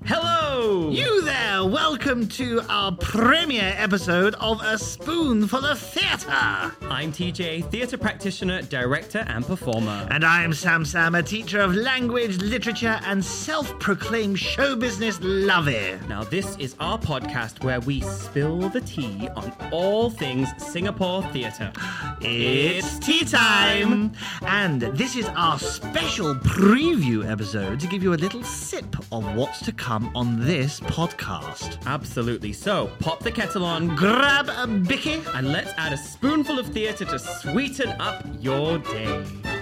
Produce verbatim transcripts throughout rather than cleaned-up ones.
Hello! You there! Welcome to our premiere episode of A Spoonful of Theatre. I'm T J, theatre practitioner, director, and performer. And I am Sam Sam, a teacher of language, literature, and self-proclaimed show business lovey. Now, this is our podcast where we spill the tea on all things Singapore theatre. It's tea time! And this is our special preview episode to give you a little sip of what's to come on this podcast. Absolutely. So, pop the kettle on, Grab a bicky, and let's add a spoonful of theatre to sweeten up your day.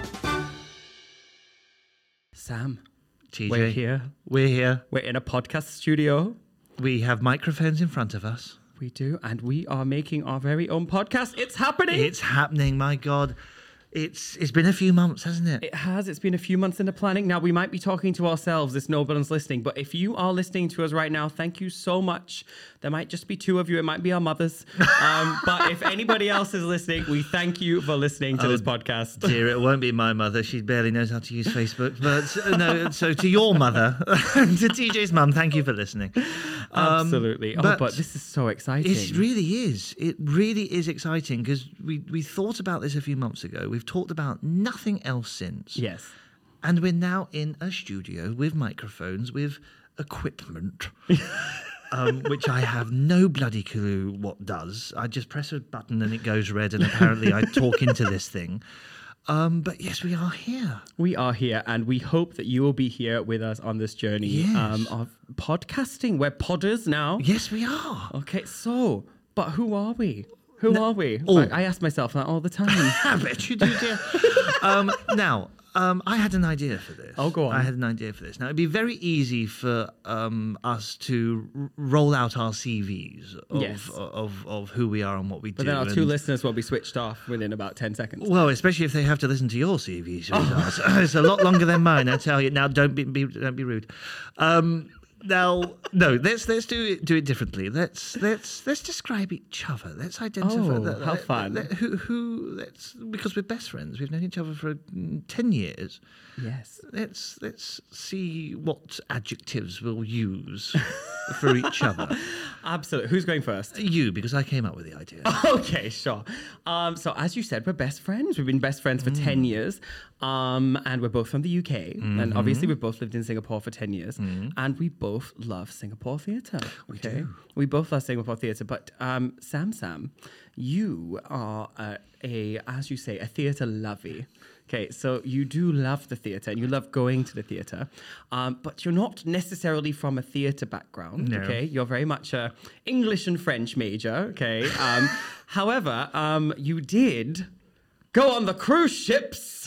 Sam, T J, we're here. We're here. We're in a podcast studio. We have microphones in front of us. We do, and we are making our very own podcast. It's happening! It's happening, my God. It's It's been a few months, hasn't it? It has. It's been a few months in the planning. Now, we might be talking to ourselves if no one's listening, but if you are listening to us right now, thank you so much. There might just be two of you. It might be our mothers. Um, but if anybody else is listening, we thank you for listening to oh, this podcast. Dear, it won't be my mother. She barely knows how to use Facebook. But uh, no, so to your mother, to T J's mum, thank you for listening. Um, Absolutely. Oh, but but this is so exciting. It really is. It really is exciting because we, we thought about this a few months ago. We've talked about nothing else since. Yes. And we're now in a studio with microphones, with equipment, um, which I have no bloody clue what does. I just press a button and it goes red, and apparently I talk into this thing. Um, but yes, we are here. We are here, and we hope that you will be here with us on this journey Yes. um, of podcasting. We're podders now. Yes, we are. Okay, so, but who are we? Who No- are we? Oh. I, I ask myself that all the time. I bet you do, dear. um, now, um, I had an idea for this. Oh, go on. I had an idea for this. Now, it'd be very easy for um, us to r- roll out our C Vs of, Yes. of, of who we are and what we But do. then our two and- listeners will be switched off within about ten seconds. Well, especially if they have to listen to your C Vs. sweetheart. It's a lot longer than mine, I tell you. Now, don't be, be don't be rude. Um, now, no, let's let's do it do it differently. Let's let's let's describe each other. Let's identify. Oh, let- how let- fun. let- who who? Let's because we're best friends. We've known each other for mm, ten years. Yes. Let's let's see what adjectives we'll use for each other. Absolutely. Who's going first? You, because I came up with the idea. Okay, sure. Um, so as you said, we're best friends. We've been best friends for ten years. Um, and we're both from the U K. And obviously we've both lived in Singapore for ten years. And we both love Singapore theatre. Okay. do. We both love Singapore theatre. But um, Sam Sam, you are a, a, as you say, a theatre lovey. Okay, so you do love the theatre and you love going to the theatre, um, but you're not necessarily from a theatre background, No. okay? You're very much a English and French major, okay? Um, however, um, you did go on the cruise ships.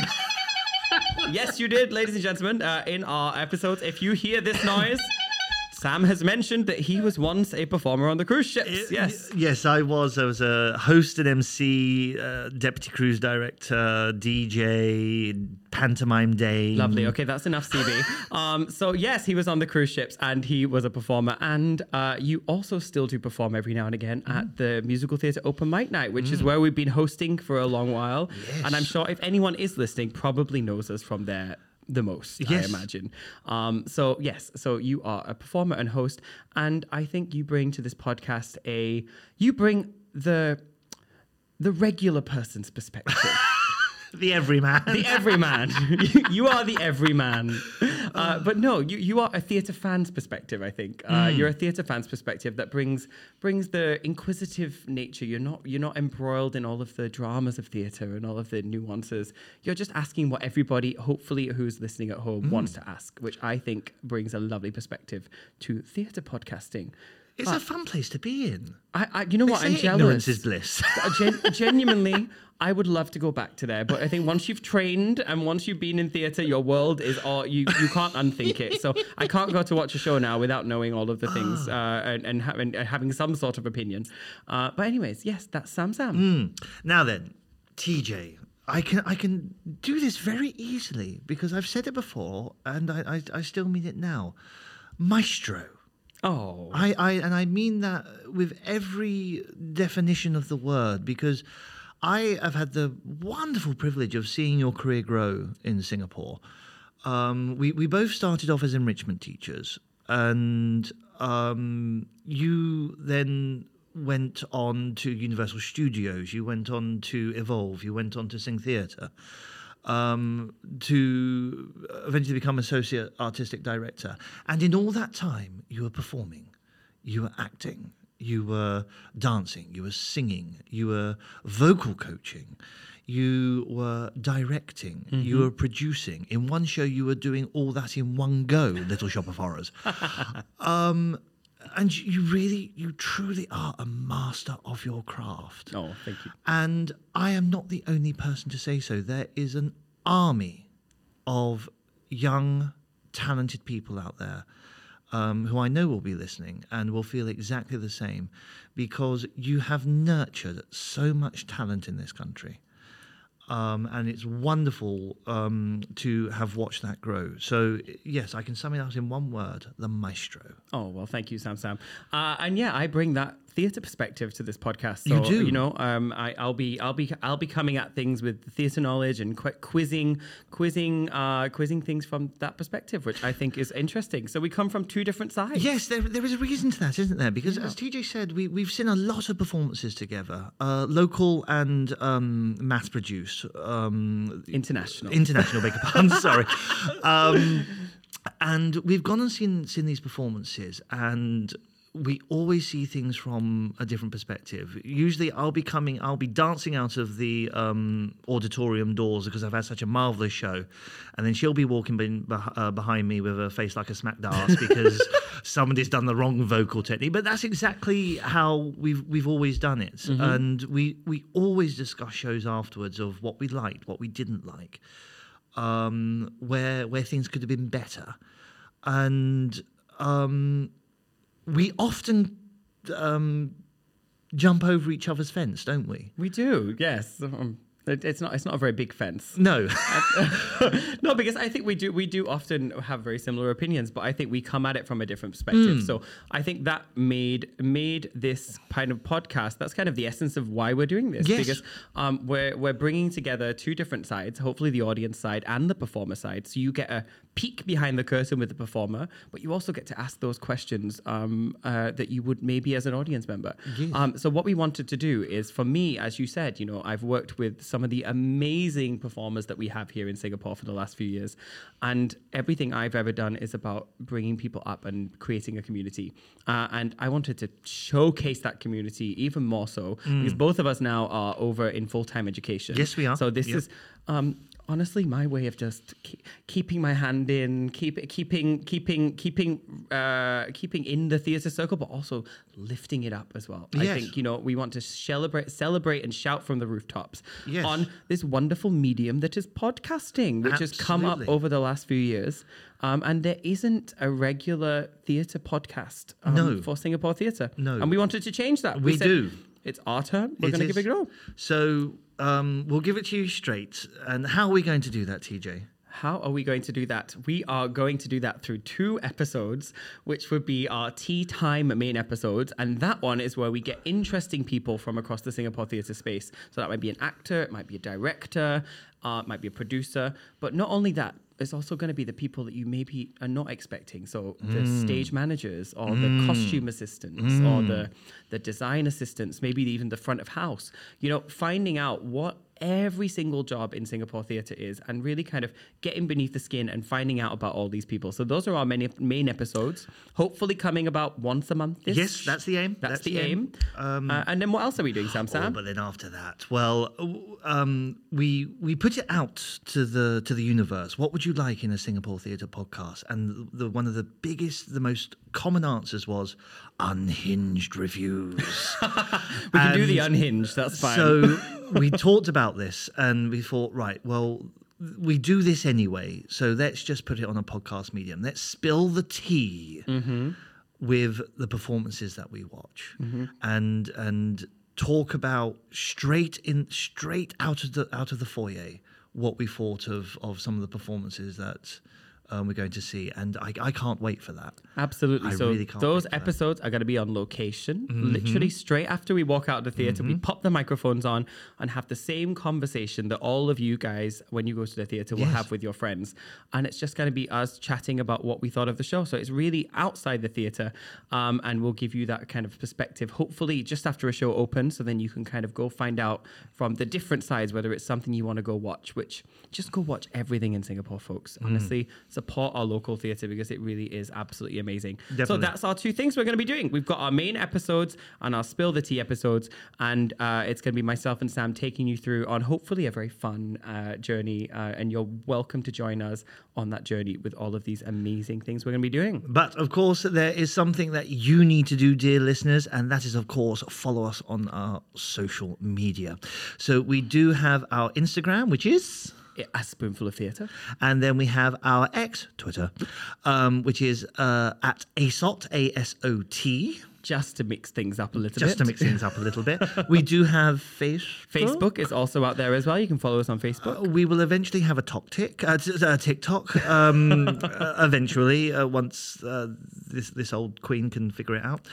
Yes, you did, ladies and gentlemen, uh, in our episodes. If you hear this noise, Sam has mentioned that he was once a performer on the cruise ships. Yes. Yes, I was. I was a host and M C, uh, deputy cruise director, D J, pantomime dame. Lovely. Okay, that's enough C V. Um, so yes, he was on the cruise ships and he was a performer. And uh, you also still do perform every now and again Mm. at the Musical Theatre Open Mic Night, which is where we've been hosting for a long while. Yes. And I'm sure if anyone is listening, probably knows us from there the most, I Yes. imagine. Um, so yes, so you are a performer and host, and I think you bring to this podcast a you bring the the regular person's perspective. The everyman. The everyman. you, you are the everyman. Uh, but no, you, you are a theatre fan's perspective, I think. Uh, Mm. You're a theatre fan's perspective that brings brings the inquisitive nature. You're not you're not embroiled in all of the dramas of theatre and all of the nuances. You're just asking what everybody, hopefully who's listening at home, Mm. wants to ask, which I think brings a lovely perspective to theatre podcasting. It's a fun place to be in. I, I you know They what? say I'm ignorance jealous. is bliss. Uh, gen- genuinely, I would love to go back to there, but I think once you've trained and once you've been in theatre, your world is all you. You can't unthink it. So I can't go to watch a show now without knowing all of the things uh, and and, ha- and having some sort of opinion. Uh, but anyways, yes, that's Sam Sam. Now then, T J, I can I can do this very easily because I've said it before and I, I, I still mean it now. Maestro. Oh, I, I and I mean that with every definition of the word because I have had the wonderful privilege of seeing your career grow in Singapore. Um, we, we both started off as enrichment teachers and um, you then went on to Universal Studios, you went on to Evolve, you went on to Sing Theatre, um, to eventually become Associate Artistic Director. And in all that time, you were performing, you were acting, you were dancing, you were singing, you were vocal coaching, you were directing, mm-hmm. you were producing. In one show, you were doing all that in one go, Little Shop of Horrors. um, and you really, you truly are a master of your craft. Oh, thank you. And I am not the only person to say so. There is an army of young, talented people out there um, who I know will be listening and will feel exactly the same, because you have nurtured so much talent in this country. Um, and it's wonderful um, to have watched that grow. So, yes, I can sum it up in one word: the maestro. Oh, well, thank you, Sam Sam. Uh, and yeah, I bring that theatre perspective to this podcast. So, you do. You know, um, I, I'll be, I'll be, I'll be coming at things with theatre knowledge and qu- quizzing, quizzing, uh, quizzing things from that perspective, which I think is interesting. So we come from two different sides. Yes, there, there is a reason to that, isn't there? Because yeah. as T J said, we, we've seen a lot of performances together, uh, local and um, mass-produced. Um, international. International, beg your pardon, sorry. Um, and we've gone and seen, seen these performances, and we always see things from a different perspective. Usually I'll be coming, I'll be dancing out of the um, auditorium doors because I've had such a marvellous show. And then she'll be walking be- uh, behind me with a face like a smacked ass because somebody's done the wrong vocal technique. But that's exactly how we've we've always done it. Mm-hmm. And we, we always discuss shows afterwards of what we liked, what we didn't like, um, where where things could have been better. And um, we often um, jump over each other's fence, don't we? We do, yes. Um, it, it's not. It's not a very big fence. No, no, because I think we do. We do often have very similar opinions, but I think we come at it from a different perspective. Mm. So I think that made made this kind of podcast. That's kind of the essence of why we're doing this. Yes. Because um, we're we're bringing together two different sides. Hopefully, the audience side and the performer side. So you get a peek behind the curtain with the performer, but you also get to ask those questions um, uh, that you would maybe as an audience member. Yes. Um, so what we wanted to do is, for me, as you said, you know, I've worked with some of the amazing performers that we have here in Singapore for the last few years, and everything I've ever done is about bringing people up and creating a community. Uh, and I wanted to showcase that community even more so, mm. because both of us now are over in full-time education. Yes, we are. So this yep. is... Um, honestly, my way of just keep, keeping my hand in, keep, keeping, keeping, keeping, uh, keeping in the theatre circle, but also lifting it up as well. Yes. I think, you know, we want to celebrate, celebrate, and shout from the rooftops yes. on this wonderful medium that is podcasting, which Absolutely. has come up over the last few years. Um, and there isn't a regular theatre podcast um, no. for Singapore theatre. No, and we wanted to change that. We, we said, do. It's our turn. We're going to give it a go. So um, we'll give it to you straight. And how are we going to do that, T J? How are we going to do that? We are going to do that through two episodes, which would be our tea time main episodes. And that one is where we get interesting people from across the Singapore theatre space. So that might be an actor, it might be a director, uh, it might be a producer. But not only that, it's also going to be the people that you maybe are not expecting. So the mm. stage managers or mm. the costume assistants mm. or the, the design assistants, maybe even the front of house. You know, finding out what every single job in Singapore theatre is and really kind of getting beneath the skin and finding out about all these people. So those are our many main episodes, hopefully coming about once a month. Yes, that's the aim. That's, that's the, the aim. aim. Um, uh, and then what else are we doing, Sam Sam? Oh, but then after that, well, um, we we put it out to the to the universe. What would you like in a Singapore theatre podcast? And the one of the biggest, the most common answers was unhinged reviews. We can do the unhinged. That's fine. So we talked about this and we thought, right, well, we do this anyway, so let's just put it on a podcast medium. Let's spill the tea mm-hmm. with the performances that we watch, mm-hmm. and and talk about straight in straight out of the out of the foyer what we thought of of some of the performances that um, we're going to see, and I, I can't wait for that. Absolutely. I so really can't those wait for that. episodes are going to be on location. Literally straight after we walk out of the theater, we pop the microphones on and have the same conversation that all of you guys, when you go to the theater, will Yes. have with your friends. And it's just going to be us chatting about what we thought of the show. So it's really outside the theater, um, and we'll give you that kind of perspective, hopefully just after a show opens, so then you can kind of go find out from the different sides whether it's something you want to go watch, which just go watch everything in Singapore, folks. Honestly, support our local theater because it really is absolutely amazing. So Definitely. that's our two things we're going to be doing. We've got our main episodes and our Spill the Tea episodes, and uh, it's going to be myself and Sam taking you through on hopefully a very fun uh, journey, uh, and you're welcome to join us on that journey with all of these amazing things we're going to be doing. But of course, there is something that you need to do, dear listeners, and that is, of course, follow us on our social media. So we do have our Instagram, which is... A Spoonful of Theatre. And then we have our X, Twitter, um, which is uh, at A S O T, A S O T. Just to mix things up a little Just bit. to mix things up a little bit. We do have Facebook. Facebook is also out there as well. You can follow us on Facebook. Uh, we will eventually have a TokTik, uh, t- uh, TikTok, um, uh, eventually, uh, once uh, this this old queen can figure it out.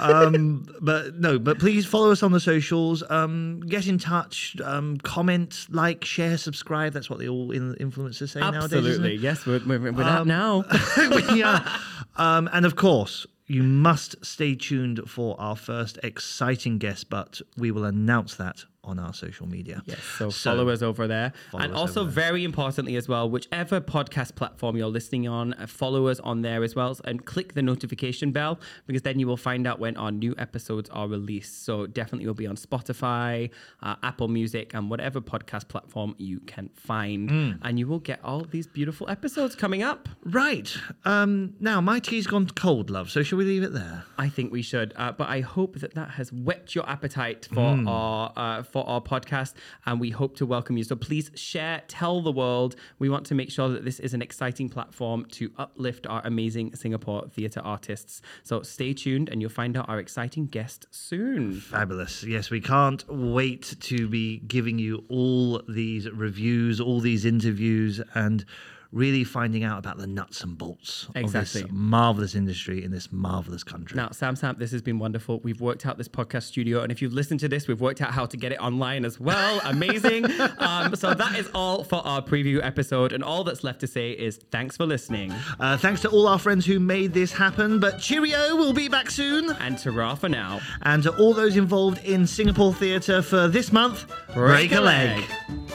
Um, but no, but please follow us on the socials. Um, get in touch, um, comment, like, share, subscribe. That's what the all in- influencers say nowadays. Isn't Absolutely. it? Yes, we're, we're, we're that Um, now. yeah. Um, and of course, you must stay tuned for our first exciting guest, but we will announce that on our social media. Yes, so, follow us over there. follow And us also, over there. very importantly as well, whichever podcast platform you're listening on, uh, follow us on there as well, and click the notification bell, because then you will find out when our new episodes are released. So definitely will be on Spotify, uh, Apple Music, and whatever podcast platform you can find. Mm. And you will get all these beautiful episodes coming up. Right. Um, now, my tea's gone cold, love, so shall we leave it there? I think we should, uh, but I hope that that has whet your appetite for Mm. our uh, for our podcast, and we hope to welcome you. So please share, tell the world. We want to make sure that this is an exciting platform to uplift our amazing Singapore theatre artists. So stay tuned, and you'll find out our exciting guest soon. Fabulous. Yes, we can't wait to be giving you all these reviews, all these interviews, and really finding out about the nuts and bolts Exactly. of this marvelous industry in this marvelous country. Now, Sam Sam, this has been wonderful. We've worked out this podcast studio, and if you've listened to this, we've worked out how to get it online as well. Amazing. um, so that is all for our preview episode, and all that's left to say is thanks for listening. Uh, thanks to all our friends who made this happen, but cheerio, we'll be back soon. And ta-ra for now. And to all those involved in Singapore theatre for this month, break, a leg.